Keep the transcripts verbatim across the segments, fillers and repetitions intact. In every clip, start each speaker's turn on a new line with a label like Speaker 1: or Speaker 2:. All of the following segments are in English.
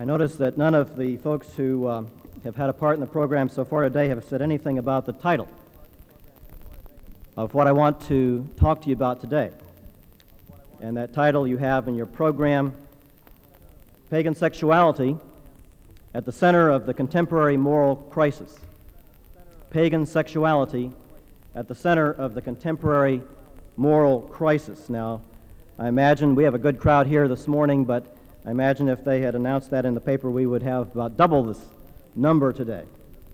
Speaker 1: I notice that none of the folks who um, have had a part in the program so far today have said anything about the title of what I want to talk to you about today. And that title you have in your program, Pagan Sexuality at the Center of the Contemporary Moral Crisis. Pagan Sexuality at the Center of the Contemporary Moral Crisis. Now, I imagine we have a good crowd here this morning, but I imagine if they had announced that in the paper, we would have about double this number today.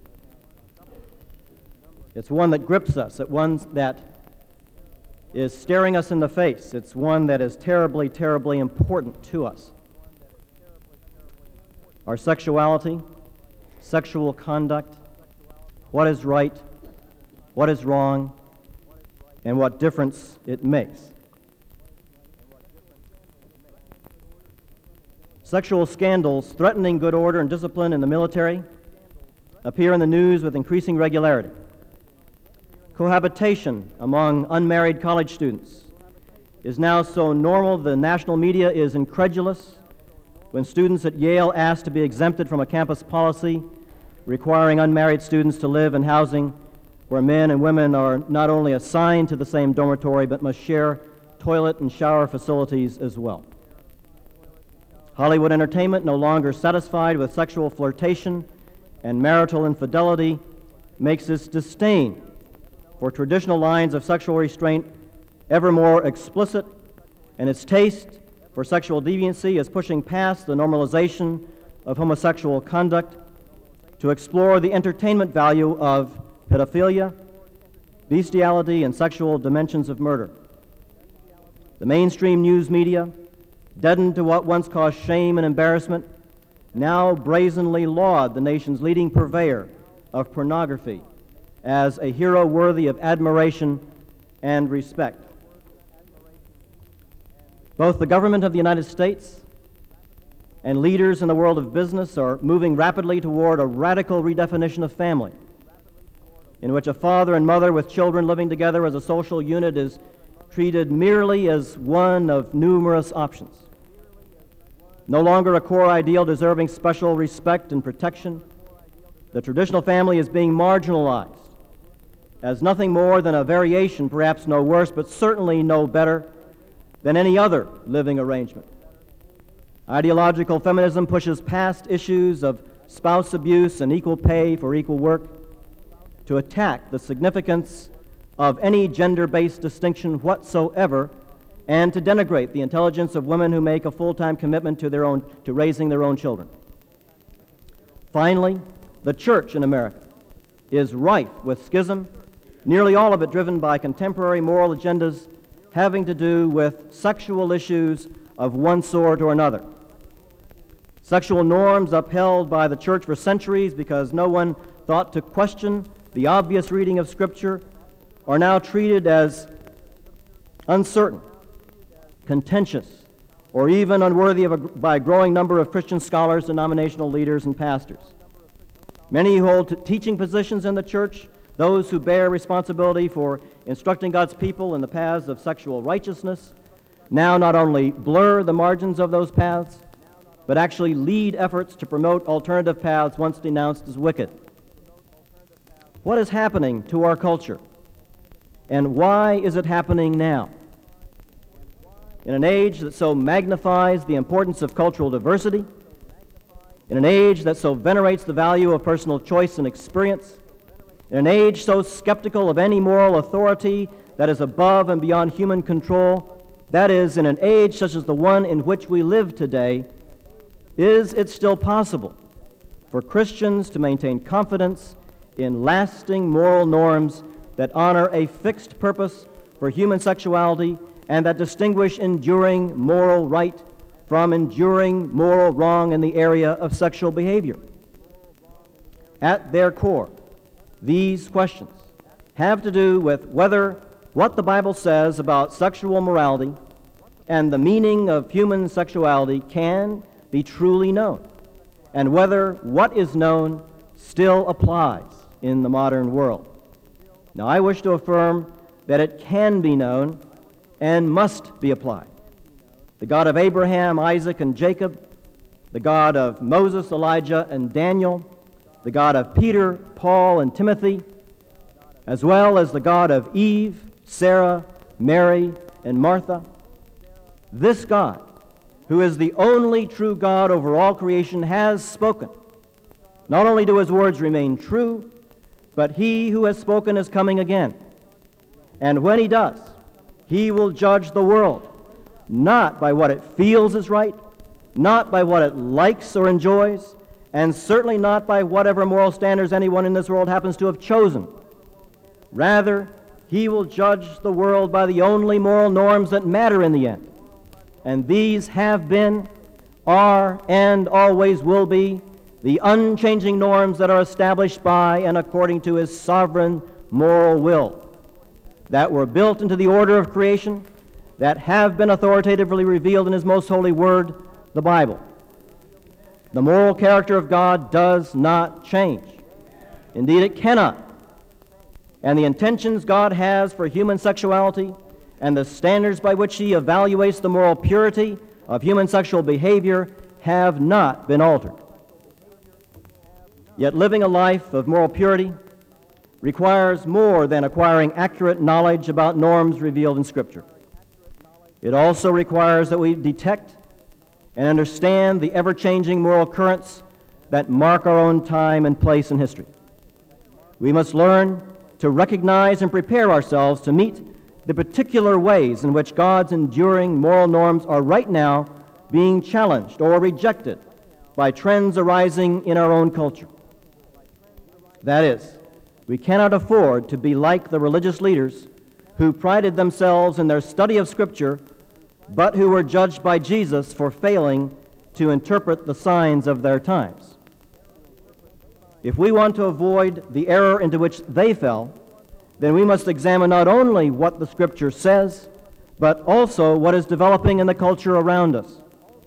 Speaker 1: It's one that grips us. It's one that is staring us in the face. It's one that is terribly, terribly important to us. Our sexuality, sexual conduct, what is right, what is wrong, and what difference it makes. Sexual scandals threatening good order and discipline in the military appear in the news with increasing regularity. Cohabitation among unmarried college students is now so normal the national media is incredulous when students at Yale ask to be exempted from a campus policy requiring unmarried students to live in housing where men and women are not only assigned to the same dormitory but must share toilet and shower facilities as well. Hollywood entertainment, no longer satisfied with sexual flirtation and marital infidelity, makes its disdain for traditional lines of sexual restraint ever more explicit, and its taste for sexual deviancy is pushing past the normalization of homosexual conduct to explore the entertainment value of pedophilia, bestiality, and sexual dimensions of murder. The mainstream news media, deadened to what once caused shame and embarrassment, now brazenly laud the nation's leading purveyor of pornography as a hero worthy of admiration and respect. Both the government of the United States and leaders in the world of business are moving rapidly toward a radical redefinition of family, in which a father and mother with children living together as a social unit is treated merely as one of numerous options. No longer a core ideal deserving special respect and protection, the traditional family is being marginalized as nothing more than a variation, perhaps no worse, but certainly no better than any other living arrangement. Ideological feminism pushes past issues of spouse abuse and equal pay for equal work to attack the significance of any gender-based distinction whatsoever and to denigrate the intelligence of women who make a full-time commitment to their own to raising their own children. Finally, the church in America is rife with schism, nearly all of it driven by contemporary moral agendas having to do with sexual issues of one sort or another. Sexual norms upheld by the church for centuries because no one thought to question the obvious reading of Scripture are now treated as uncertain, contentious, or even unworthy of a, by a growing number of Christian scholars, denominational leaders, and pastors. Many who hold t- teaching positions in the church, those who bear responsibility for instructing God's people in the paths of sexual righteousness, now not only blur the margins of those paths, but actually lead efforts to promote alternative paths once denounced as wicked. What is happening to our culture? And why is it happening now? In an age that so magnifies the importance of cultural diversity, in an age that so venerates the value of personal choice and experience, in an age so skeptical of any moral authority that is above and beyond human control, that is, in an age such as the one in which we live today, is it still possible for Christians to maintain confidence in lasting moral norms that honor a fixed purpose for human sexuality and that distinguish enduring moral right from enduring moral wrong in the area of sexual behavior? At their core, these questions have to do with whether what the Bible says about sexual morality and the meaning of human sexuality can be truly known, and whether what is known still applies in the modern world. Now, I wish to affirm that it can be known and must be applied. The God of Abraham, Isaac, and Jacob the God of Moses, Elijah, and Daniel, the God of Peter, Paul, and Timothy, as well as the God of Eve, Sarah, Mary, and Martha. This God, who is the only true God over all creation, has spoken. Not only do his words remain true, but he who has spoken is coming again. And when he does, he will judge the world, not by what it feels is right, not by what it likes or enjoys, and certainly not by whatever moral standards anyone in this world happens to have chosen. Rather, he will judge the world by the only moral norms that matter in the end. And these have been, are, and always will be the unchanging norms that are established by and according to his sovereign moral will, that were built into the order of creation, that have been authoritatively revealed in his most holy word, the Bible. The moral character of God does not change. Indeed, it cannot. And the intentions God has for human sexuality and the standards by which he evaluates the moral purity of human sexual behavior have not been altered. Yet living a life of moral purity requires more than acquiring accurate knowledge about norms revealed in Scripture. It also requires that we detect and understand the ever-changing moral currents that mark our own time and place in history. We must learn to recognize and prepare ourselves to meet the particular ways in which God's enduring moral norms are right now being challenged or rejected by trends arising in our own culture. That is, we cannot afford to be like the religious leaders who prided themselves in their study of Scripture, but who were judged by Jesus for failing to interpret the signs of their times. If we want to avoid the error into which they fell, then we must examine not only what the Scripture says, but also what is developing in the culture around us.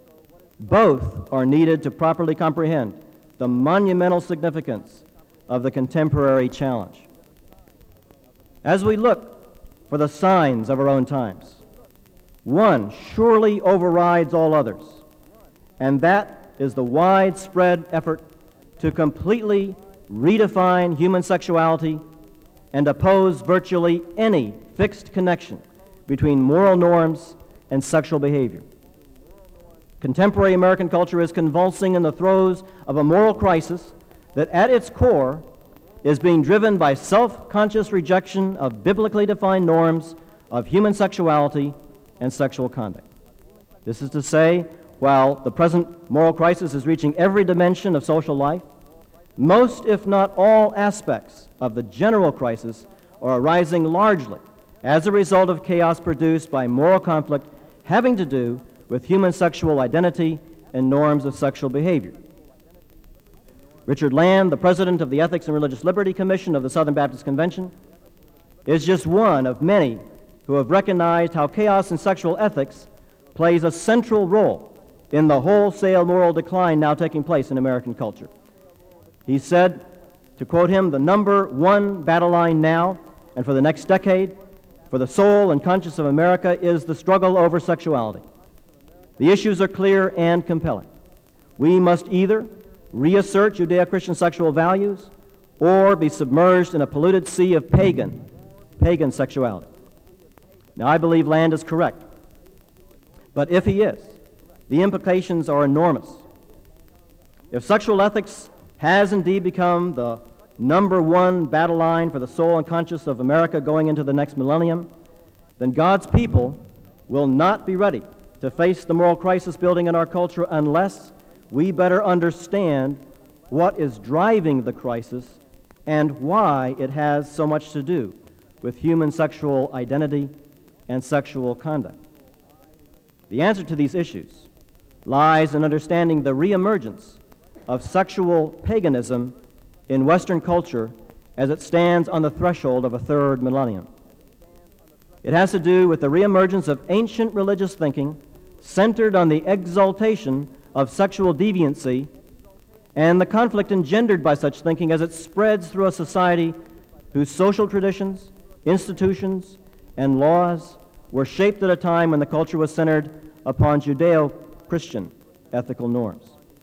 Speaker 1: Both are needed to properly comprehend the monumental significance of the contemporary challenge. As we look for the signs of our own times, one surely overrides all others, and that is the widespread effort to completely redefine human sexuality and oppose virtually any fixed connection between moral norms and sexual behavior. Contemporary American culture is convulsing in the throes of a moral crisis that at its core is being driven by self-conscious rejection of biblically defined norms of human sexuality and sexual conduct. This is to say, while the present moral crisis is reaching every dimension of social life, most, if not all, aspects of the general crisis are arising largely as a result of chaos produced by moral conflict having to do with human sexual identity and norms of sexual behavior. Richard Land, the president of the Ethics and Religious Liberty Commission of the Southern Baptist Convention, is just one of many who have recognized how chaos in sexual ethics plays a central role in the wholesale moral decline now taking place in American culture. He said, to quote him, "The number one battle line now and for the next decade for the soul and conscience of America is the struggle over sexuality. The issues are clear and compelling. We must either reassert Judeo-Christian sexual values or be submerged in a polluted sea of pagan, pagan sexuality." Now, I believe Land is correct. But if he is, the implications are enormous. If sexual ethics has indeed become the number one battle line for the soul and conscience of America going into the next millennium, then God's people will not be ready to face the moral crisis building in our culture unless we better understand what is driving the crisis and why it has so much to do with human sexual identity and sexual conduct. The answer to these issues lies in understanding the reemergence of sexual paganism in Western culture as it stands on the threshold of a third millennium. It has to do with the reemergence of ancient religious thinking centered on the exaltation of sexual deviancy and the conflict engendered by such thinking as it spreads through a society whose social traditions, institutions, and laws were shaped at a time when the culture was centered upon Judeo-Christian ethical norms.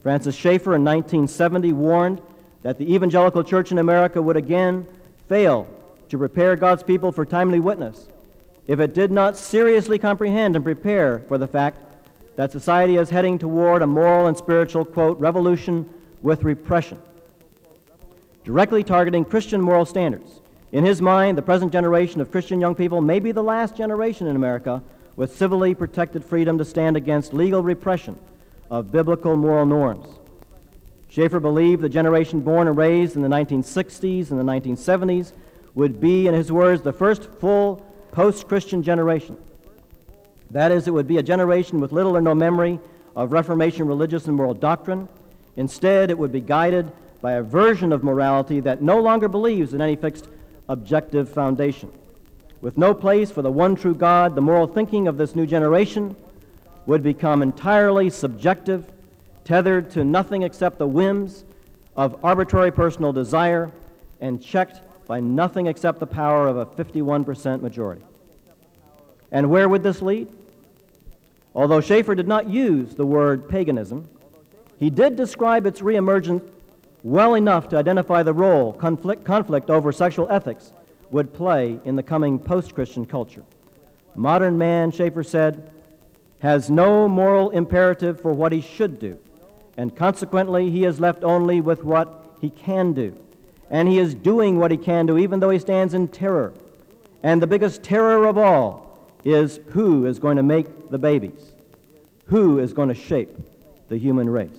Speaker 1: Francis Schaeffer in nineteen seventy warned that the evangelical church in America would again fail to prepare God's people for timely witness if it did not seriously comprehend and prepare for the fact that society is heading toward a moral and spiritual, quote, revolution with repression, directly targeting Christian moral standards. In his mind, the present generation of Christian young people may be the last generation in America with civilly protected freedom to stand against legal repression of biblical moral norms. Schaeffer believed the generation born and raised in the nineteen sixties and the nineteen seventies would be, in his words, the first full post-Christian generation. That is, it would be a generation with little or no memory of Reformation religious and moral doctrine. Instead, it would be guided by a version of morality that no longer believes in any fixed objective foundation. With no place for the one true God, the moral thinking of this new generation would become entirely subjective, tethered to nothing except the whims of arbitrary personal desire, and checked by nothing except the power of a fifty-one percent majority. And where would this lead? Although Schaeffer did not use the word paganism, he did describe its reemergence well enough to identify the role conflict, conflict over sexual ethics would play in the coming post-Christian culture. Modern man, Schaeffer said, has no moral imperative for what he should do, and consequently he is left only with what he can do. And he is doing what he can do even though he stands in terror. And the biggest terror of all is who is going to make the babies? Who is going to shape the human race?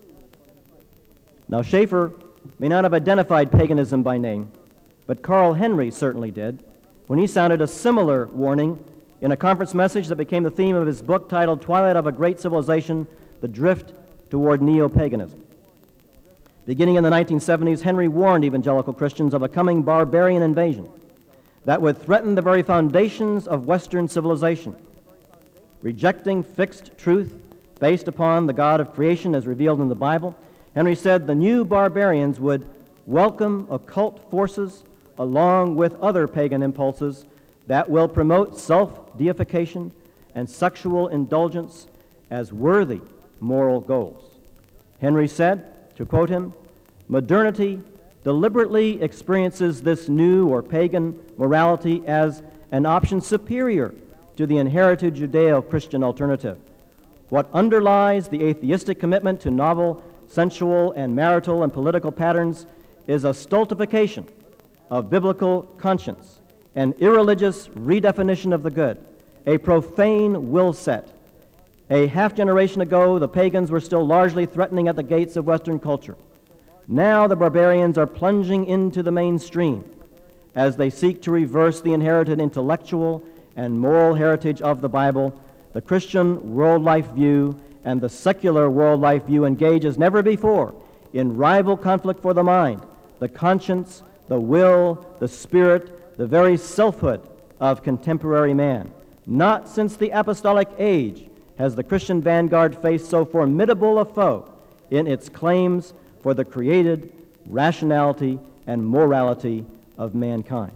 Speaker 1: Now, Schaeffer may not have identified paganism by name, but Carl Henry certainly did when he sounded a similar warning in a conference message that became the theme of his book titled Twilight of a Great Civilization, The Drift Toward Neo-Paganism. Beginning in the nineteen seventies, Henry warned evangelical Christians of a coming barbarian invasion that would threaten the very foundations of Western civilization. Rejecting fixed truth based upon the God of creation as revealed in the Bible, Henry said the new barbarians would welcome occult forces along with other pagan impulses that will promote self-deification and sexual indulgence as worthy moral goals. Henry said, to quote him, modernity deliberately experiences this new or pagan morality as an option superior to the inherited Judeo-Christian alternative. What underlies the atheistic commitment to novel, sensual, and marital and political patterns is a stultification of biblical conscience, an irreligious redefinition of the good, a profane will set. A half generation ago, the pagans were still largely threatening at the gates of Western culture. Now the barbarians are plunging into the mainstream as they seek to reverse the inherited intellectual and moral heritage of the Bible. The Christian world life view and the secular world life view engage as never before in rival conflict for the mind, the conscience, the will, the spirit, the very selfhood of contemporary man. Not since the apostolic age has the Christian vanguard faced so formidable a foe in its claims for the created rationality and morality of mankind.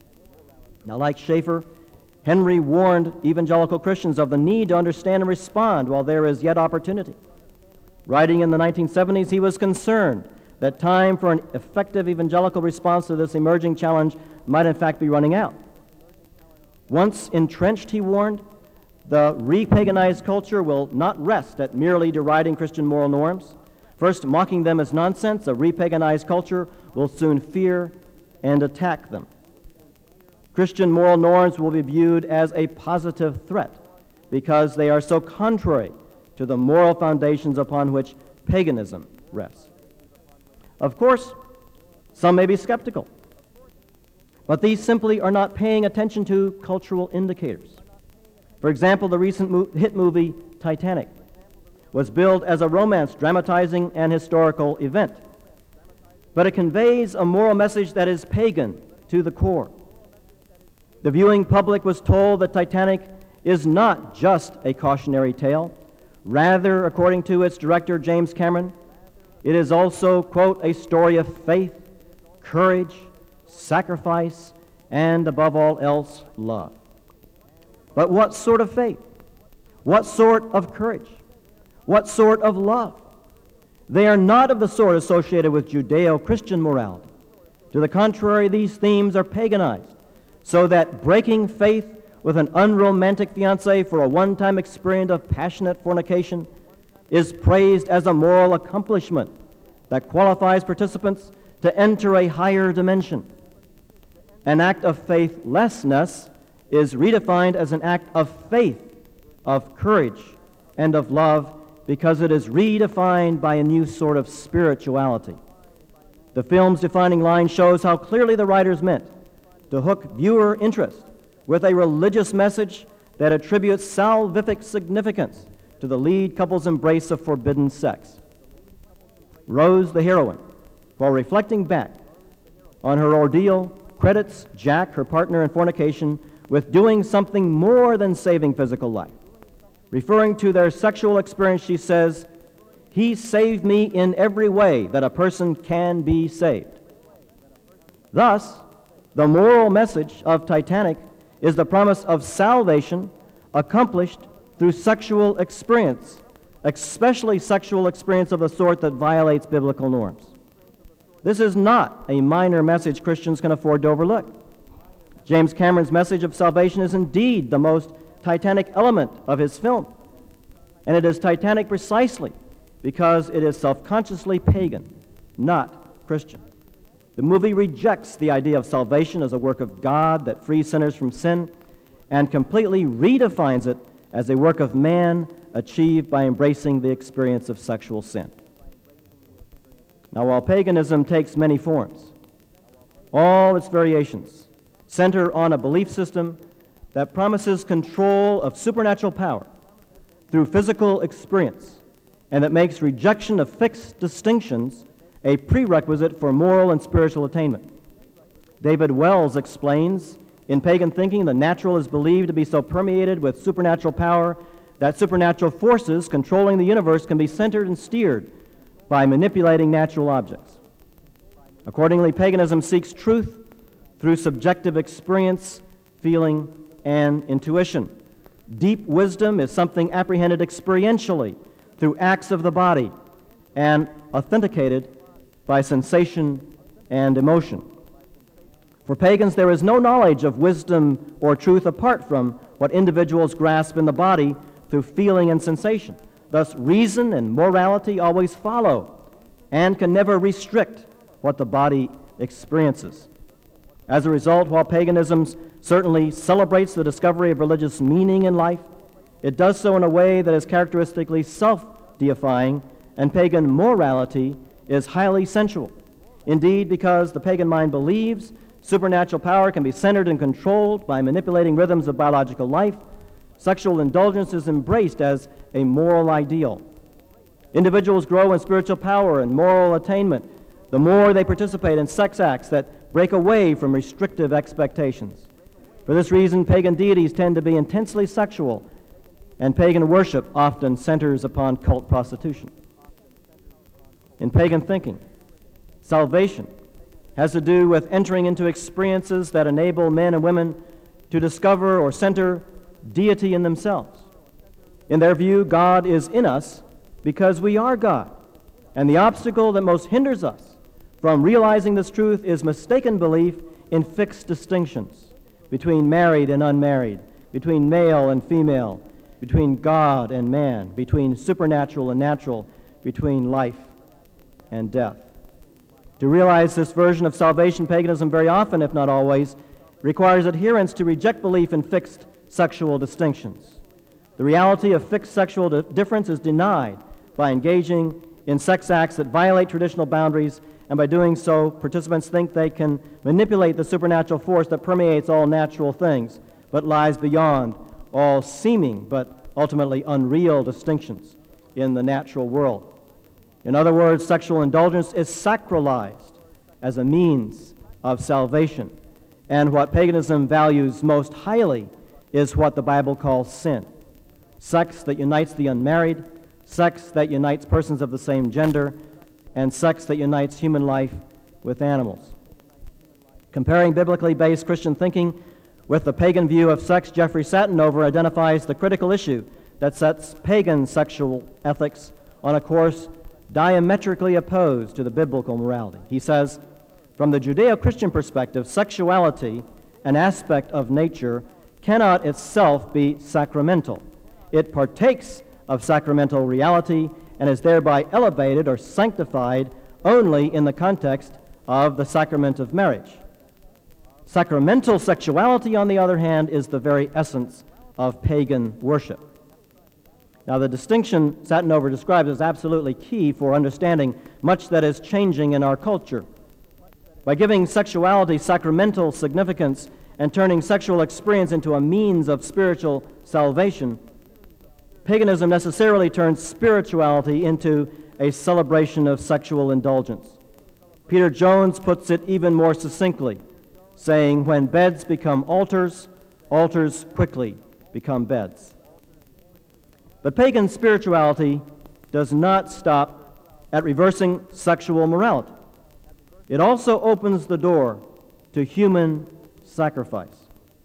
Speaker 1: Now, like Schaeffer, Henry warned evangelical Christians of the need to understand and respond while there is yet opportunity. Writing in the nineteen seventies, he was concerned that time for an effective evangelical response to this emerging challenge might in fact be running out. Once entrenched, he warned, the repaganized culture will not rest at merely deriding Christian moral norms. First, mocking them as nonsense, a repaganized culture will soon fear and attack them. Christian moral norms will be viewed as a positive threat because they are so contrary to the moral foundations upon which paganism rests. Of course, some may be skeptical, but these simply are not paying attention to cultural indicators. For example, the recent mo- hit movie Titanic was billed as a romance dramatizing an historical event, but it conveys a moral message that is pagan to the core. The viewing public was told that Titanic is not just a cautionary tale. Rather, according to its director, James Cameron, it is also, quote, a story of faith, courage, sacrifice, and above all else, love. But what sort of faith? What sort of courage? What sort of love? They are not of the sort associated with Judeo-Christian morality. To the contrary, these themes are paganized, so that breaking faith with an unromantic fiancé for a one-time experience of passionate fornication is praised as a moral accomplishment that qualifies participants to enter a higher dimension. An act of faithlessness is redefined as an act of faith, of courage, and of love, because it is redefined by a new sort of spirituality. The film's defining line shows how clearly the writers meant to hook viewer interest with a religious message that attributes salvific significance to the lead couple's embrace of forbidden sex. Rose, the heroine, while reflecting back on her ordeal, credits Jack, her partner in fornication, with doing something more than saving physical life. Referring to their sexual experience, she says, "He saved me in every way that a person can be saved." Thus, the moral message of Titanic is the promise of salvation accomplished through sexual experience, especially sexual experience of the sort that violates biblical norms. This is not a minor message Christians can afford to overlook. James Cameron's message of salvation is indeed the most Titanic element of his film, and it is Titanic precisely because it is self-consciously pagan, not Christian. The movie rejects the idea of salvation as a work of God that frees sinners from sin and completely redefines it as a work of man achieved by embracing the experience of sexual sin. Now, while paganism takes many forms, all its variations center on a belief system that promises control of supernatural power through physical experience, and that makes rejection of fixed distinctions a prerequisite for moral and spiritual attainment. David Wells explains, in pagan thinking, the natural is believed to be so permeated with supernatural power that supernatural forces controlling the universe can be centered and steered by manipulating natural objects. Accordingly, paganism seeks truth through subjective experience, feeling, and intuition. Deep wisdom is something apprehended experientially through acts of the body and authenticated by sensation and emotion. For pagans, there is no knowledge of wisdom or truth apart from what individuals grasp in the body through feeling and sensation. Thus, reason and morality always follow and can never restrict what the body experiences. As a result, while paganism certainly celebrates the discovery of religious meaning in life, it does so in a way that is characteristically self-deifying, and pagan morality is highly sensual. Indeed, because the pagan mind believes supernatural power can be centered and controlled by manipulating rhythms of biological life, sexual indulgence is embraced as a moral ideal. Individuals grow in spiritual power and moral attainment the more they participate in sex acts that break away from restrictive expectations. For this reason, pagan deities tend to be intensely sexual, and pagan worship often centers upon cult prostitution. In pagan thinking, salvation has to do with entering into experiences that enable men and women to discover or center deity in themselves. In their view, God is in us because we are God, and the obstacle that most hinders us from realizing this truth is mistaken belief in fixed distinctions between married and unmarried, between male and female, between God and man, between supernatural and natural, between life and death. To realize this version of salvation, paganism very often, if not always, requires adherents to reject belief in fixed sexual distinctions. The reality of fixed sexual di- difference is denied by engaging in sex acts that violate traditional boundaries, and by doing so, participants think they can manipulate the supernatural force that permeates all natural things, but lies beyond all seeming but ultimately unreal distinctions in the natural world. In other words, sexual indulgence is sacralized as a means of salvation, and what paganism values most highly is what the Bible calls sin. Sex that unites the unmarried, sex that unites persons of the same gender, and sex that unites human life with animals. Comparing biblically based Christian thinking with the pagan view of sex, Jeffrey Satinover identifies the critical issue that sets pagan sexual ethics on a course diametrically opposed to the biblical morality. He says, from the Judeo-Christian perspective, sexuality, an aspect of nature, cannot itself be sacramental. It partakes of sacramental reality and is thereby elevated or sanctified only in the context of the sacrament of marriage. Sacramental sexuality, on the other hand, is the very essence of pagan worship. Now, the distinction Satinover describes is absolutely key for understanding much that is changing in our culture. By giving sexuality sacramental significance and turning sexual experience into a means of spiritual salvation, paganism necessarily turns spirituality into a celebration of sexual indulgence. Peter Jones puts it even more succinctly, saying, when beds become altars, altars quickly become beds. But pagan spirituality does not stop at reversing sexual morality. It also opens the door to human sacrifice.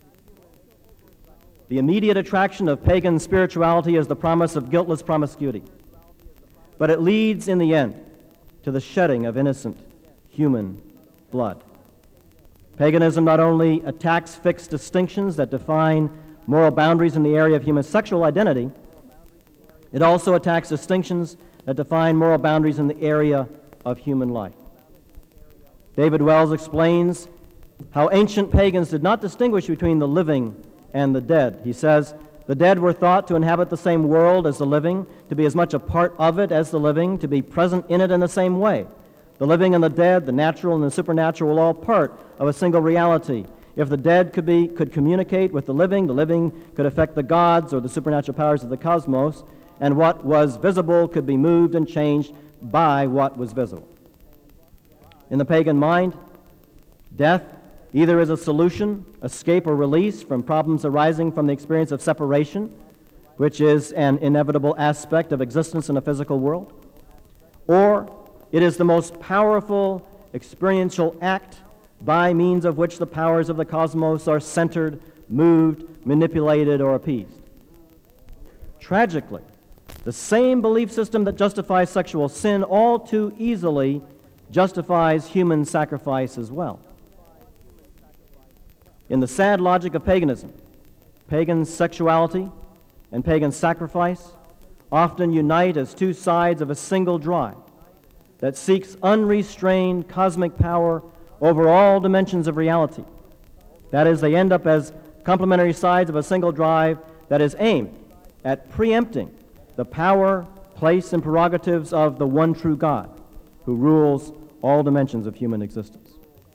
Speaker 1: The immediate attraction of pagan spirituality is the promise of guiltless promiscuity, but it leads in the end to the shedding of innocent human blood. Paganism not only attacks fixed distinctions that define moral boundaries in the area of human sexual identity, it also attacks distinctions that define moral boundaries in the area of human life. David Wells explains how ancient pagans did not distinguish between the living and the dead. He says, the dead were thought to inhabit the same world as the living, to be as much a part of it as the living, to be present in it in the same way. The living and the dead, the natural and the supernatural, were all part of a single reality. If the dead could be could communicate with the living, the living could affect the gods or the supernatural powers of the cosmos, and what was visible could be moved and changed by what was visible. In the pagan mind, death either is a solution, escape, or release from problems arising from the experience of separation, which is an inevitable aspect of existence in a physical world, or it is the most powerful experiential act by means of which the powers of the cosmos are centered, moved, manipulated, or appeased. Tragically, the same belief system that justifies sexual sin all too easily justifies human sacrifice as well. In the sad logic of paganism, pagan sexuality and pagan sacrifice often unite as two sides of a single drive that seeks unrestrained cosmic power over all dimensions of reality. That is, they end up as complementary sides of a single drive that is aimed at preempting the power, place, and prerogatives of the one true God who rules all dimensions of human existence.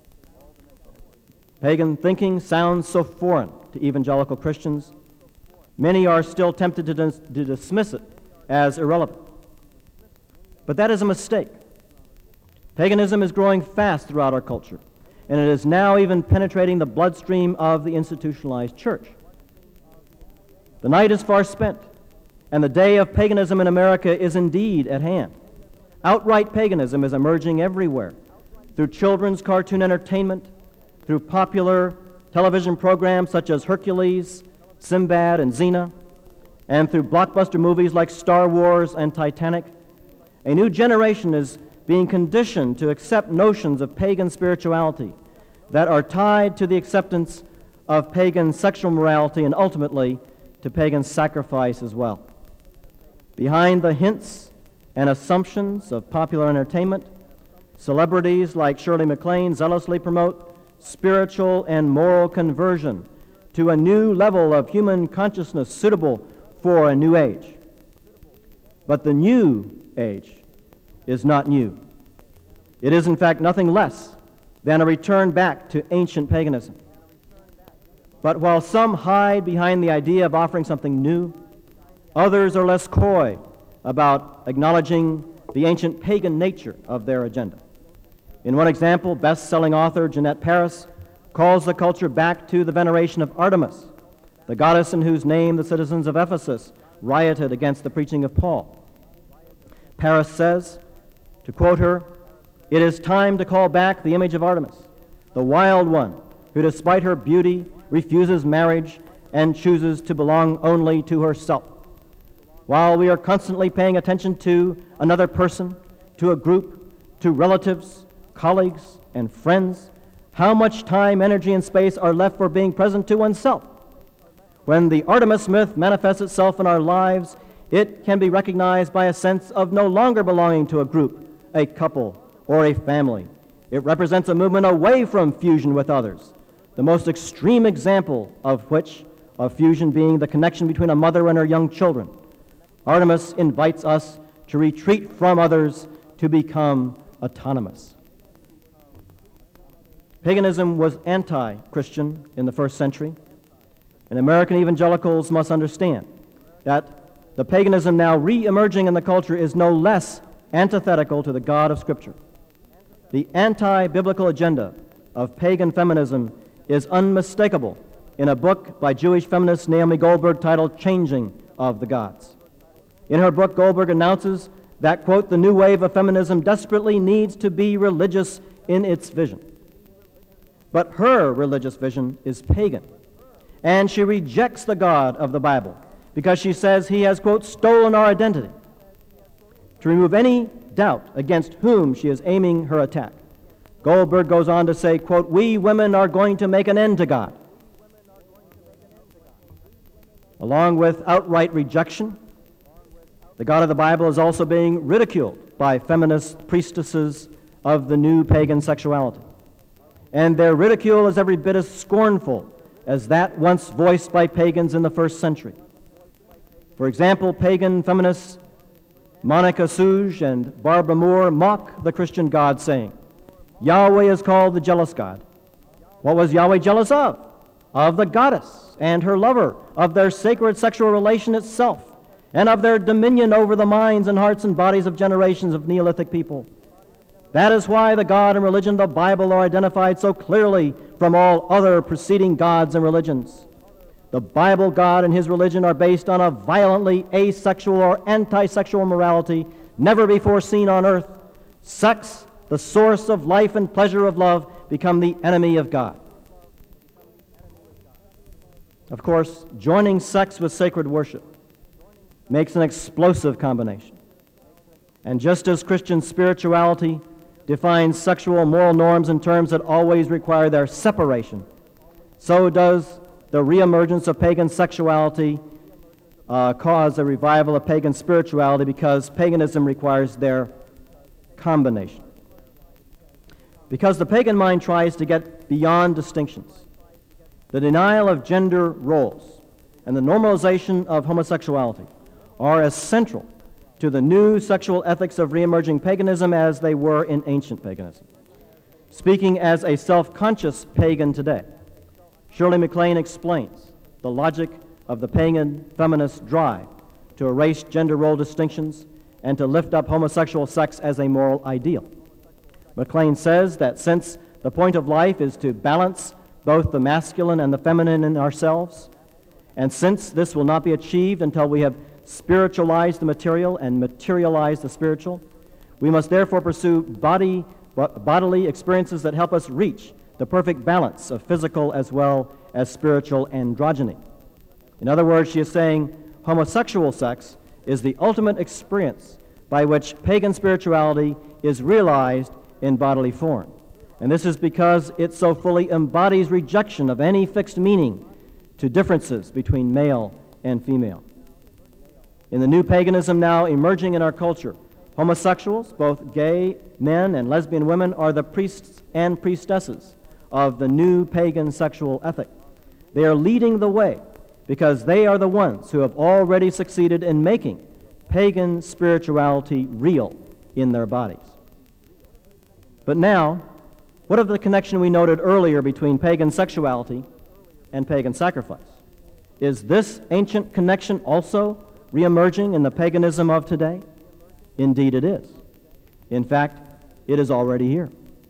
Speaker 1: Pagan thinking sounds so foreign to evangelical Christians, many are still tempted to, dis- to dismiss it as irrelevant. But that is a mistake. Paganism is growing fast throughout our culture, and it is now even penetrating the bloodstream of the institutionalized church. The night is far spent, and the day of paganism in America is indeed at hand. Outright paganism is emerging everywhere, through children's cartoon entertainment, through popular television programs such as Hercules, Sinbad, and Xena, and through blockbuster movies like Star Wars and Titanic. A new generation is being conditioned to accept notions of pagan spirituality that are tied to the acceptance of pagan sexual morality and ultimately to pagan sacrifice as well. Behind the hints and assumptions of popular entertainment, celebrities like Shirley MacLaine zealously promote spiritual and moral conversion to a new level of human consciousness suitable for a new age. But the new age is not new. It is, in fact, nothing less than a return back to ancient paganism. But while some hide behind the idea of offering something new, others are less coy about acknowledging the ancient pagan nature of their agenda. In one example, best-selling author Jeanette Paris calls the culture back to the veneration of Artemis, the goddess in whose name the citizens of Ephesus rioted against the preaching of Paul. Paris says, to quote her, "It is time to call back the image of Artemis, the wild one who, despite her beauty, refuses marriage and chooses to belong only to herself. While we are constantly paying attention to another person, to a group, to relatives, colleagues, and friends, how much time, energy, and space are left for being present to oneself? When the Artemis myth manifests itself in our lives, it can be recognized by a sense of no longer belonging to a group, a couple, or a family. It represents a movement away from fusion with others, the most extreme example of which, of fusion being the connection between a mother and her young children. Artemis invites us to retreat from others to become autonomous. Paganism was anti-Christian in the first century, and American evangelicals must understand that the paganism now re-emerging in the culture is no less antithetical to the God of Scripture. The anti-biblical agenda of pagan feminism is unmistakable in a book by Jewish feminist Naomi Goldberg titled Changing of the Gods. In her book, Goldberg announces that, quote, the new wave of feminism desperately needs to be religious in its vision. But her religious vision is pagan, and she rejects the God of the Bible because she says he has, quote, stolen our identity. To remove any doubt against whom she is aiming her attack, Goldberg goes on to say, quote, we women are going to make an end to God. Along with outright rejection, the God of the Bible is also being ridiculed by feminist priestesses of the new pagan sexuality. And their ridicule is every bit as scornful as that once voiced by pagans in the first century. For example, pagan feminists Monica Souge and Barbara Moore mock the Christian God, saying, Yahweh is called the jealous God. What was Yahweh jealous of? Of the goddess and her lover, of their sacred sexual relation itself, and of their dominion over the minds and hearts and bodies of generations of Neolithic people. That is why the God and religion of the Bible are identified so clearly from all other preceding gods and religions. The Bible God and his religion are based on a violently asexual or anti-sexual morality never before seen on earth. Sex, the source of life and pleasure of love, become the enemy of God. Of course, joining sex with sacred worship makes an explosive combination. And just as Christian spirituality defines sexual moral norms in terms that always require their separation, so does the reemergence of pagan sexuality uh, cause a revival of pagan spirituality, because paganism requires their combination. Because the pagan mind tries to get beyond distinctions, the denial of gender roles and the normalization of homosexuality are as central to the new sexual ethics of reemerging paganism as they were in ancient paganism. Speaking as a self-conscious pagan today, Shirley MacLaine explains the logic of the pagan feminist drive to erase gender role distinctions and to lift up homosexual sex as a moral ideal. MacLaine says that since the point of life is to balance both the masculine and the feminine in ourselves, and since this will not be achieved until we have spiritualized the material and materialized the spiritual, we must therefore pursue body, bodily experiences that help us reach the perfect balance of physical as well as spiritual androgyny. In other words, she is saying homosexual sex is the ultimate experience by which pagan spirituality is realized in bodily form. And this is because it so fully embodies rejection of any fixed meaning to differences between male and female. In the new paganism now emerging in our culture, homosexuals, both gay men and lesbian women, are the priests and priestesses of the new pagan sexual ethic. They are leading the way because they are the ones who have already succeeded in making pagan spirituality real in their bodies. But now, what of the connection we noted earlier between pagan sexuality and pagan sacrifice? Is this ancient connection also reemerging in the paganism of today? Indeed it is. In fact, it is already here.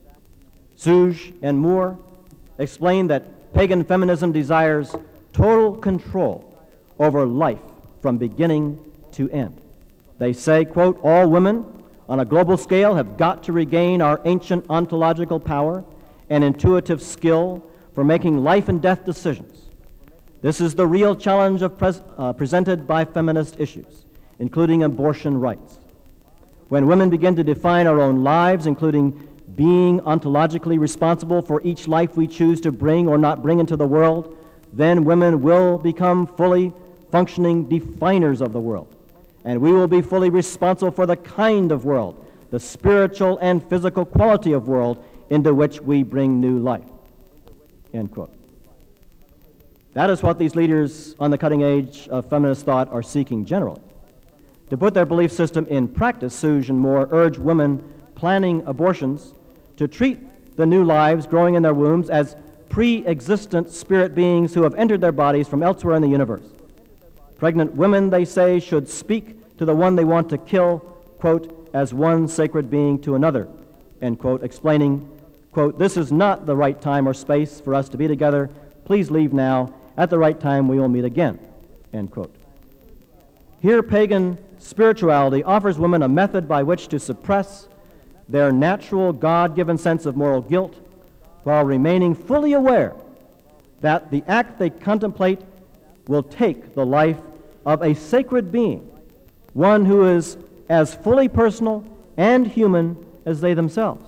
Speaker 1: Souge and Moore explain that pagan feminism desires total control over life from beginning to end. They say, quote, all women on a global scale have got to regain our ancient ontological power and intuitive skill for making life and death decisions. This is the real challenge of pres- uh, presented by feminist issues, including abortion rights. When women begin to define our own lives, including being ontologically responsible for each life we choose to bring or not bring into the world, then women will become fully functioning definers of the world. And we will be fully responsible for the kind of world, the spiritual and physical quality of world into which we bring new life. End quote. That is what these leaders on the cutting edge of feminist thought are seeking generally. To put their belief system in practice, Suge and Moore urge women planning abortions to treat the new lives growing in their wombs as pre-existent spirit beings who have entered their bodies from elsewhere in the universe. Pregnant women, they say, should speak to the one they want to kill, quote, as one sacred being to another, end quote, explaining, quote, this is not the right time or space for us to be together. Please leave now. At the right time, we will meet again, end quote. Here, pagan spirituality offers women a method by which to suppress their natural God-given sense of moral guilt while remaining fully aware that the act they contemplate will take the life of a sacred being, one who is as fully personal and human as they themselves.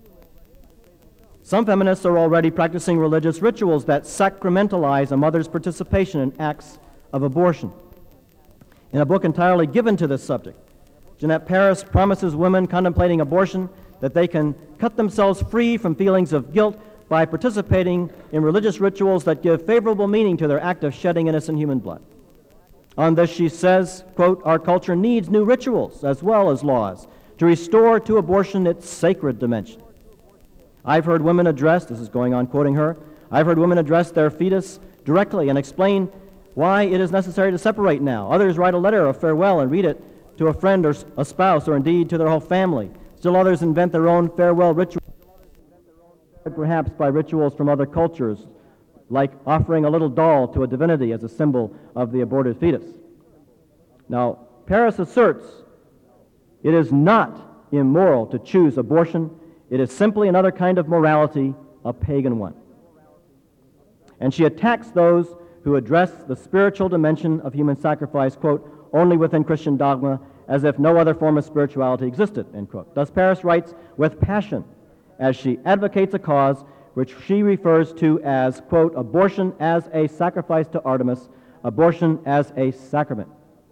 Speaker 1: Some feminists are already practicing religious rituals that sacramentalize a mother's participation in acts of abortion. In a book entirely given to this subject, Jeanette Paris promises women contemplating abortion that they can cut themselves free from feelings of guilt by participating in religious rituals that give favorable meaning to their act of shedding innocent human blood. On this, she says, quote, our culture needs new rituals as well as laws to restore to abortion its sacred dimension. I've heard women address, this is going on quoting her, I've heard women address their fetus directly and explain why it is necessary to separate now. Others write a letter of farewell and read it to a friend or a spouse or indeed to their whole family. Still others invent their own farewell rituals, perhaps by rituals from other cultures, like offering a little doll to a divinity as a symbol of the aborted fetus. Now, Paris asserts it is not immoral to choose abortion. It is simply another kind of morality, a pagan one. And she attacks those who address the spiritual dimension of human sacrifice, quote, only within Christian dogma, as if no other form of spirituality existed, end quote. Thus, Paris writes with passion as she advocates a cause which she refers to as, quote, abortion as a sacrifice to Artemis, abortion as a sacrament.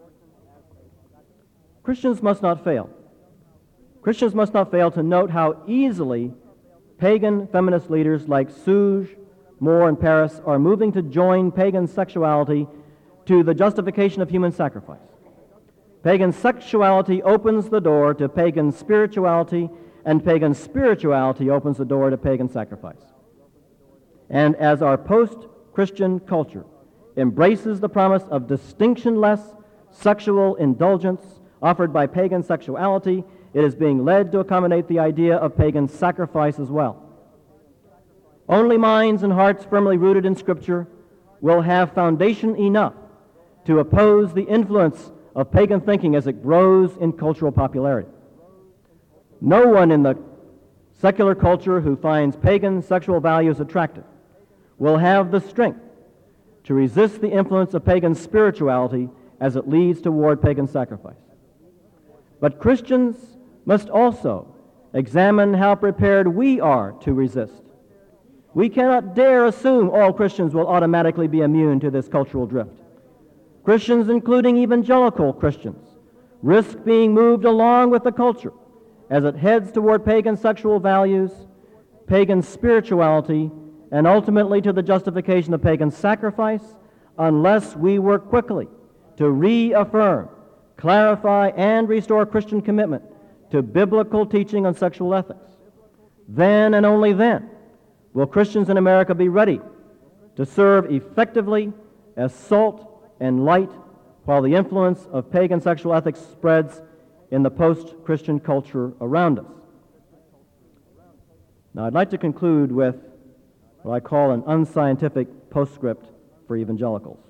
Speaker 1: Christians must not fail. Christians must not fail to note how easily pagan feminist leaders like Suge, Moore, and Paris are moving to join pagan sexuality to the justification of human sacrifice. Pagan sexuality opens the door to pagan spirituality, and pagan spirituality opens the door to pagan sacrifice. And as our post-Christian culture embraces the promise of distinction-less sexual indulgence offered by pagan sexuality, it is being led to accommodate the idea of pagan sacrifice as well. Only minds and hearts firmly rooted in Scripture will have foundation enough to oppose the influence of pagan thinking as it grows in cultural popularity. No one in the secular culture who finds pagan sexual values attractive will have the strength to resist the influence of pagan spirituality as it leads toward pagan sacrifice. But Christians must also examine how prepared we are to resist. We cannot dare assume all Christians will automatically be immune to this cultural drift. Christians, including evangelical Christians, risk being moved along with the culture as it heads toward pagan sexual values, pagan spirituality, and ultimately to the justification of pagan sacrifice, unless we work quickly to reaffirm, clarify, and restore Christian commitment to biblical teaching on sexual ethics. Then and only then will Christians in America be ready to serve effectively as salt and light while the influence of pagan sexual ethics spreads in the post-Christian culture around us. Now, I'd like to conclude with what I call an unscientific postscript for evangelicals.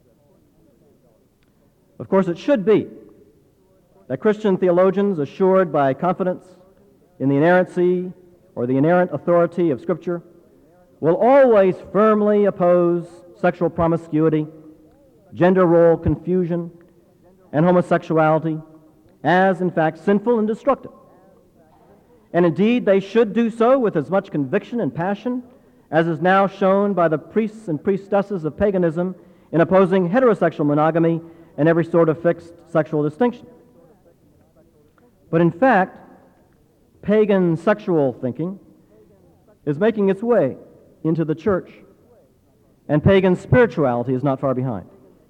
Speaker 1: Of course, it should be that Christian theologians, assured by confidence in the inerrancy or the inerrant authority of Scripture, will always firmly oppose sexual promiscuity, gender role confusion, and homosexuality, as, in fact, sinful and destructive. And indeed, they should do so with as much conviction and passion as is now shown by the priests and priestesses of paganism in opposing heterosexual monogamy and every sort of fixed sexual distinction. But in fact, pagan sexual thinking is making its way into the church, and pagan spirituality is not far behind.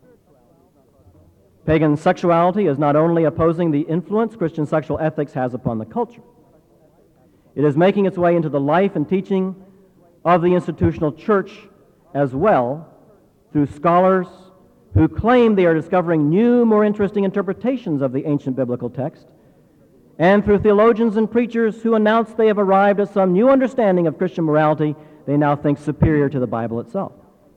Speaker 1: Pagan sexuality is not only opposing the influence Christian sexual ethics has upon the culture, it is making its way into the life and teaching of the institutional church as well, through scholars who claim they are discovering new, more interesting interpretations of the ancient biblical text, and through theologians and preachers who announce they have arrived at some new understanding of Christian morality they now think superior to the Bible itself.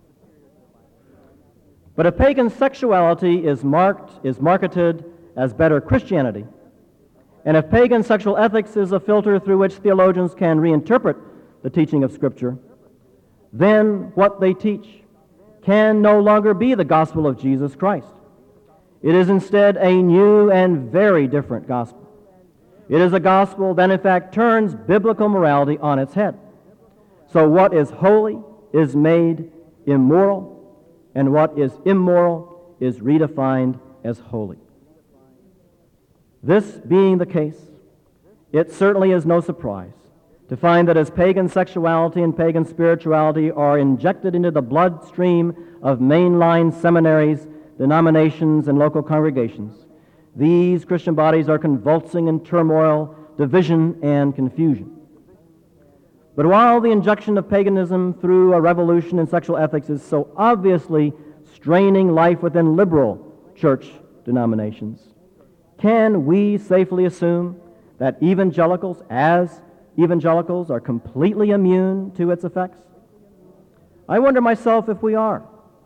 Speaker 1: But if pagan sexuality is marked, is marketed as better Christianity, and if pagan sexual ethics is a filter through which theologians can reinterpret the teaching of Scripture, then what they teach can no longer be the gospel of Jesus Christ. It is instead a new and very different gospel. It is a gospel that in fact turns biblical morality on its head. So what is holy is made immoral, and what is immoral is redefined as holy. This being the case, it certainly is no surprise to find that as pagan sexuality and pagan spirituality are injected into the bloodstream of mainline seminaries, denominations, and local congregations, these Christian bodies are convulsing in turmoil, division, and confusion. But while the injection of paganism through a revolution in sexual ethics is so obviously straining life within liberal church denominations, can we safely assume that evangelicals, as evangelicals, are completely immune to its effects? I wonder myself if we are.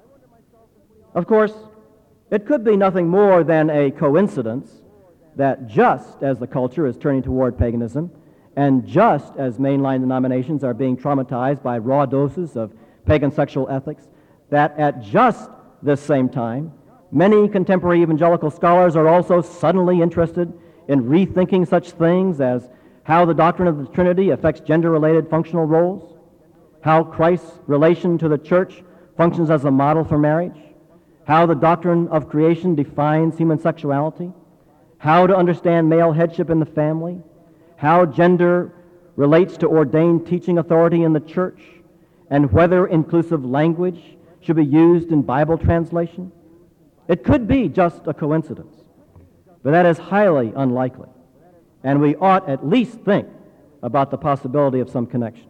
Speaker 1: Of course, it could be nothing more than a coincidence that just as the culture is turning toward paganism, and just as mainline denominations are being traumatized by raw doses of pagan sexual ethics, that at just this same time, many contemporary evangelical scholars are also suddenly interested in rethinking such things as how the doctrine of the Trinity affects gender-related functional roles, how Christ's relation to the church functions as a model for marriage, how the doctrine of creation defines human sexuality, how to understand male headship in the family, how gender relates to ordained teaching authority in the church, and whether inclusive language should be used in Bible translation. It could be just a coincidence, but that is highly unlikely, and we ought at least think about the possibility of some connection.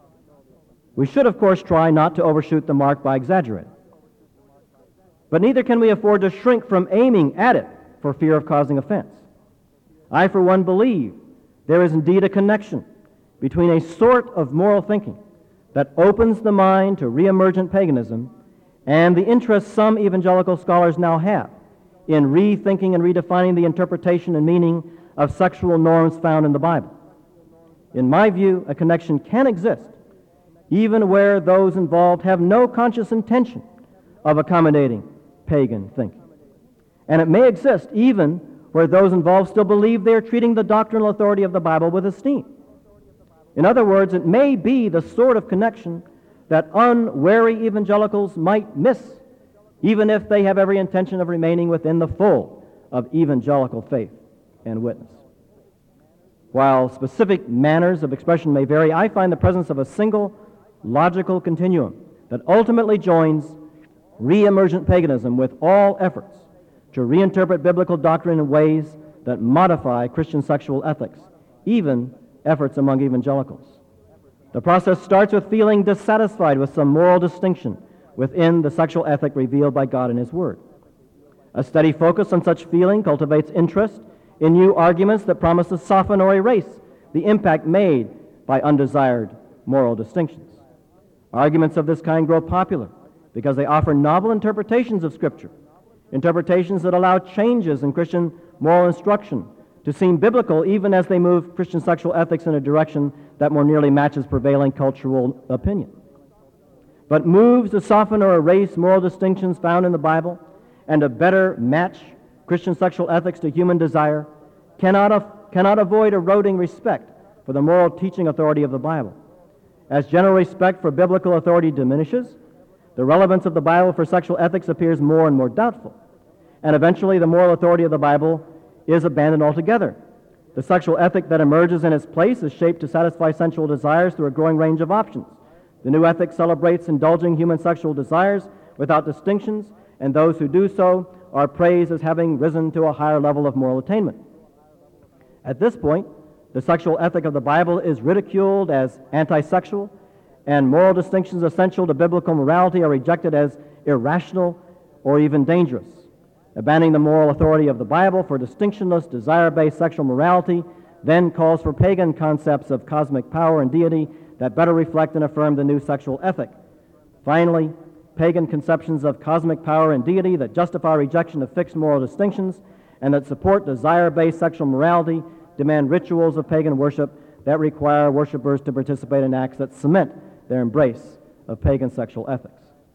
Speaker 1: We should, of course, try not to overshoot the mark by exaggerating, but neither can we afford to shrink from aiming at it for fear of causing offense. I, for one, believe there is indeed a connection between a sort of moral thinking that opens the mind to re-emergent paganism and the interest some evangelical scholars now have in rethinking and redefining the interpretation and meaning of sexual norms found in the Bible. In my view, a connection can exist even where those involved have no conscious intention of accommodating pagan thinking. And it may exist even where those involved still believe they are treating the doctrinal authority of the Bible with esteem. In other words, it may be the sort of connection that unwary evangelicals might miss, even if they have every intention of remaining within the fold of evangelical faith and witness. While specific manners of expression may vary, I find the presence of a single logical continuum that ultimately joins re-emergent paganism with all efforts to reinterpret biblical doctrine in ways that modify Christian sexual ethics, even efforts among evangelicals. The process starts with feeling dissatisfied with some moral distinction within the sexual ethic revealed by God in His Word. A steady focus on such feeling cultivates interest in new arguments that promise to soften or erase the impact made by undesired moral distinctions. Arguments of this kind grow popular because they offer novel interpretations of Scripture, interpretations that allow changes in Christian moral instruction to seem biblical even as they move Christian sexual ethics in a direction that more nearly matches prevailing cultural opinion. But moves to soften or erase moral distinctions found in the Bible and to better match Christian sexual ethics to human desire cannot, af- cannot avoid eroding respect for the moral teaching authority of the Bible. As general respect for biblical authority diminishes, the relevance of the Bible for sexual ethics appears more and more doubtful, and eventually the moral authority of the Bible is abandoned altogether. The sexual ethic that emerges in its place is shaped to satisfy sensual desires through a growing range of options. The new ethic celebrates indulging human sexual desires without distinctions, and those who do so are praised as having risen to a higher level of moral attainment. At this point, the sexual ethic of the Bible is ridiculed as anti-sexual, and moral distinctions essential to biblical morality are rejected as irrational or even dangerous. Abandoning the moral authority of the Bible for distinctionless, desire-based sexual morality then calls for pagan concepts of cosmic power and deity that better reflect and affirm the new sexual ethic. Finally, pagan conceptions of cosmic power and deity that justify rejection of fixed moral distinctions and that support desire-based sexual morality demand rituals of pagan worship that require worshipers to participate in acts that cement their embrace of pagan sexual ethics.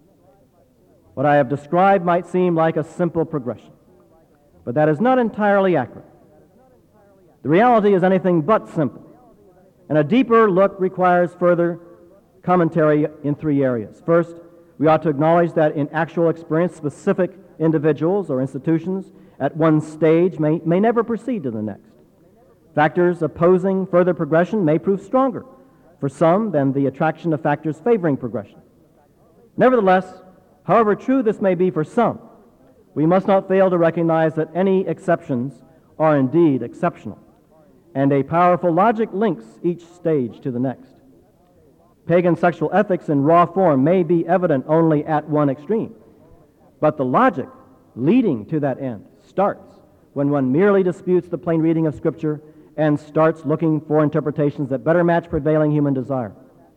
Speaker 1: What I have described might seem like a simple progression, but that is not entirely accurate. The reality is anything but simple, and a deeper look requires further commentary in three areas. First, we ought to acknowledge that in actual experience, specific individuals or institutions at one stage may, may never proceed to the next. Factors opposing further progression may prove stronger for some than the attraction of factors favoring progression. Nevertheless, however true this may be for some, we must not fail to recognize that any exceptions are indeed exceptional, and a powerful logic links each stage to the next. Pagan sexual ethics in raw form may be evident only at one extreme, but the logic leading to that end starts when one merely disputes the plain reading of Scripture and starts looking for interpretations that better match prevailing human desire.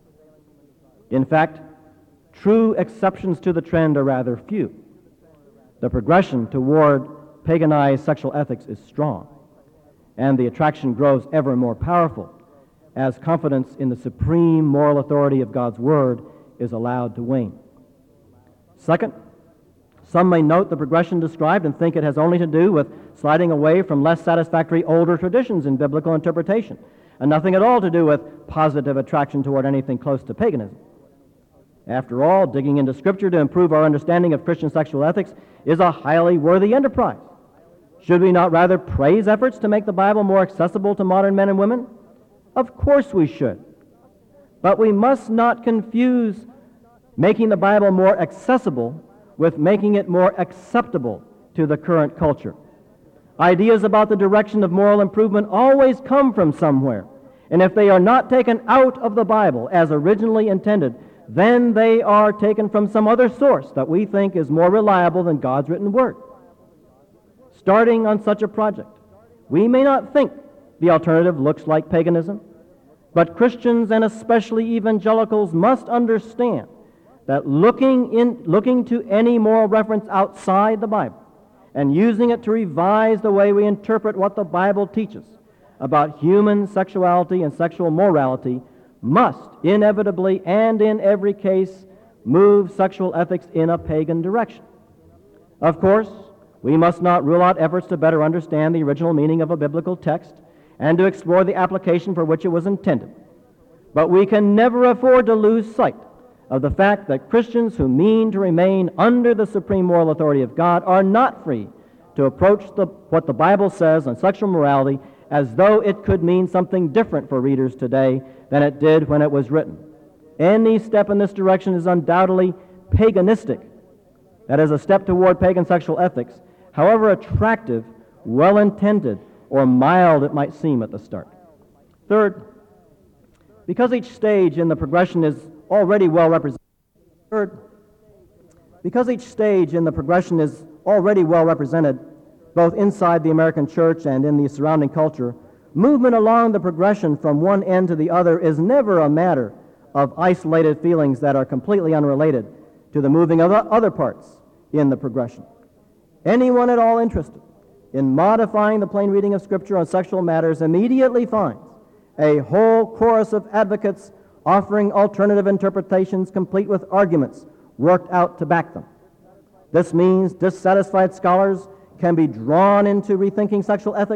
Speaker 1: In fact, true exceptions to the trend are rather few. The progression toward paganized sexual ethics is strong, and the attraction grows ever more powerful as confidence in the supreme moral authority of God's Word is allowed to wane. Second, some may note the progression described and think it has only to do with sliding away from less satisfactory older traditions in biblical interpretation, and nothing at all to do with positive attraction toward anything close to paganism. After all, digging into Scripture to improve our understanding of Christian sexual ethics is a highly worthy enterprise. Should we not rather praise efforts to make the Bible more accessible to modern men and women? Of course we should. But we must not confuse making the Bible more accessible with making it more acceptable to the current culture. Ideas about the direction of moral improvement always come from somewhere, and if they are not taken out of the Bible as originally intended, then they are taken from some other source that we think is more reliable than God's written Word. Starting on such a project, we may not think the alternative looks like paganism, but Christians and especially evangelicals must understand that looking in, looking to any moral reference outside the Bible and using it to revise the way we interpret what the Bible teaches about human sexuality and sexual morality must inevitably and in every case move sexual ethics in a pagan direction. Of course, we must not rule out efforts to better understand the original meaning of a biblical text and to explore the application for which it was intended. But we can never afford to lose sight of the fact that Christians who mean to remain under the supreme moral authority of God are not free to approach the, what the Bible says on sexual morality as though it could mean something different for readers today than it did when it was written. Any step in this direction is undoubtedly paganistic. That is, a step toward pagan sexual ethics, however attractive, well-intended, or mild it might seem at the start. Third, because each stage in the progression is already well represented. Third, because each stage in the progression is already well represented, both inside the American church and in the surrounding culture, movement along the progression from one end to the other is never a matter of isolated feelings that are completely unrelated to the moving of other parts in the progression. Anyone at all interested in modifying the plain reading of Scripture on sexual matters immediately finds a whole chorus of advocates offering alternative interpretations complete with arguments worked out to back them. This means dissatisfied scholars can be drawn into rethinking sexual ethics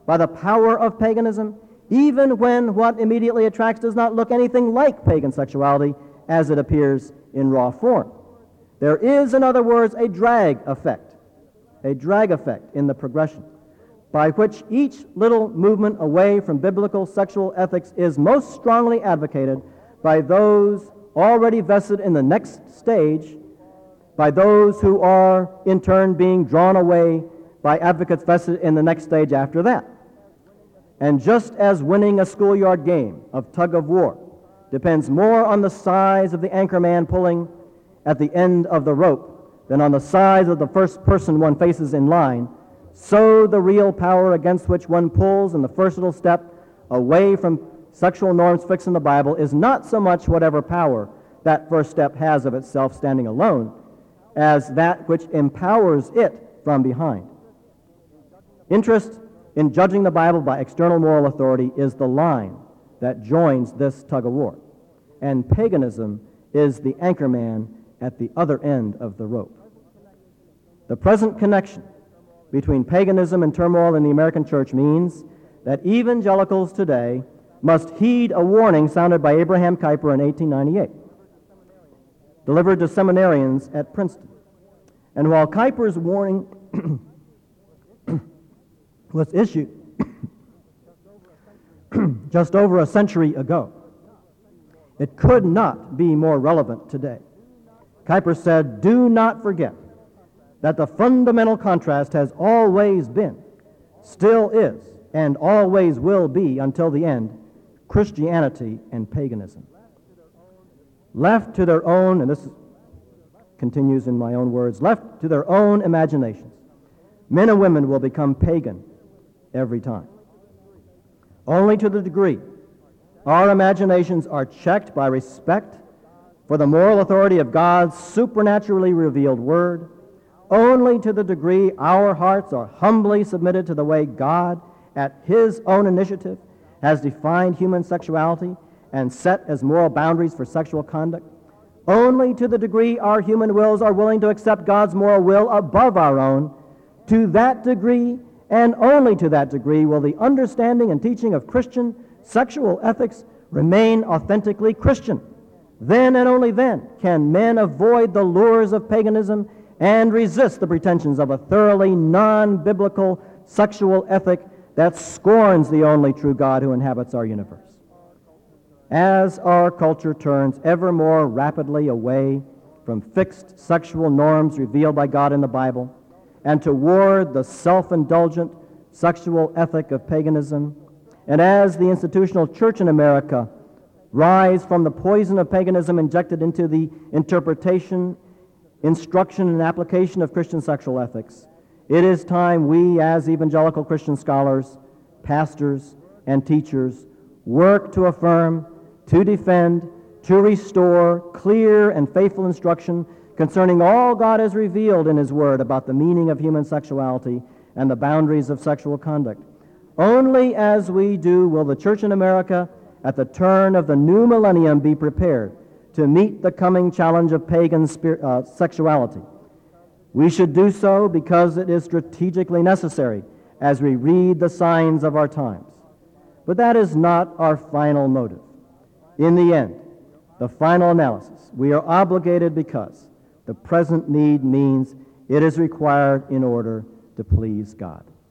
Speaker 1: by the power of paganism, even when what immediately attracts does not look anything like pagan sexuality as it appears in raw form. There is, in other words, a drag effect, a drag effect in the progression, by which each little movement away from biblical sexual ethics is most strongly advocated by those already vested in the next stage, by those who are in turn being drawn away by advocates vested in the next stage after that. And just as winning a schoolyard game of tug of war depends more on the size of the anchor man pulling at the end of the rope than on the size of the first person one faces in line, so the real power against which one pulls in the first little step away from sexual norms fixed in the Bible is not so much whatever power that first step has of itself standing alone, as that which empowers it from behind. Interest in judging the Bible by external moral authority is the line that joins this tug-of-war, and paganism is the anchorman at the other end of the rope. The present connection between paganism and turmoil in the American church means that evangelicals today must heed a warning sounded by Abraham Kuyper in eighteen ninety-eight, delivered to seminarians at Princeton. And while Kuyper's warning was issued just over a century ago, it could not be more relevant today. Kuyper said, "Do not forget that the fundamental contrast has always been, still is, and always will be until the end, Christianity and paganism. Left to their own," and this continues in my own words, "left to their own imaginations, men and women will become pagan every time. Only to the degree our imaginations are checked by respect for the moral authority of God's supernaturally revealed word, only to the degree our hearts are humbly submitted to the way God, at His own initiative, has defined human sexuality and set as moral boundaries for sexual conduct, only to the degree our human wills are willing to accept God's moral will above our own, to that degree and only to that degree will the understanding and teaching of Christian sexual ethics remain authentically Christian. Then and only then can men avoid the lures of paganism and resist the pretensions of a thoroughly non-biblical sexual ethic that scorns the only true God who inhabits our universe. As our culture turns ever more rapidly away from fixed sexual norms revealed by God in the Bible and toward the self-indulgent sexual ethic of paganism, and as the institutional church in America rise from the poison of paganism injected into the interpretation, instruction, and application of Christian sexual ethics, it is time we, as evangelical Christian scholars, pastors, and teachers, work to affirm, to defend, to restore clear and faithful instruction concerning all God has revealed in His Word about the meaning of human sexuality and the boundaries of sexual conduct. Only as we do will the church in America at the turn of the new millennium be prepared to meet the coming challenge of pagan spirit, uh, sexuality. We should do so because it is strategically necessary as we read the signs of our times. But that is not our final motive. In the end, the final analysis, we are obligated because the present need means it is required in order to please God.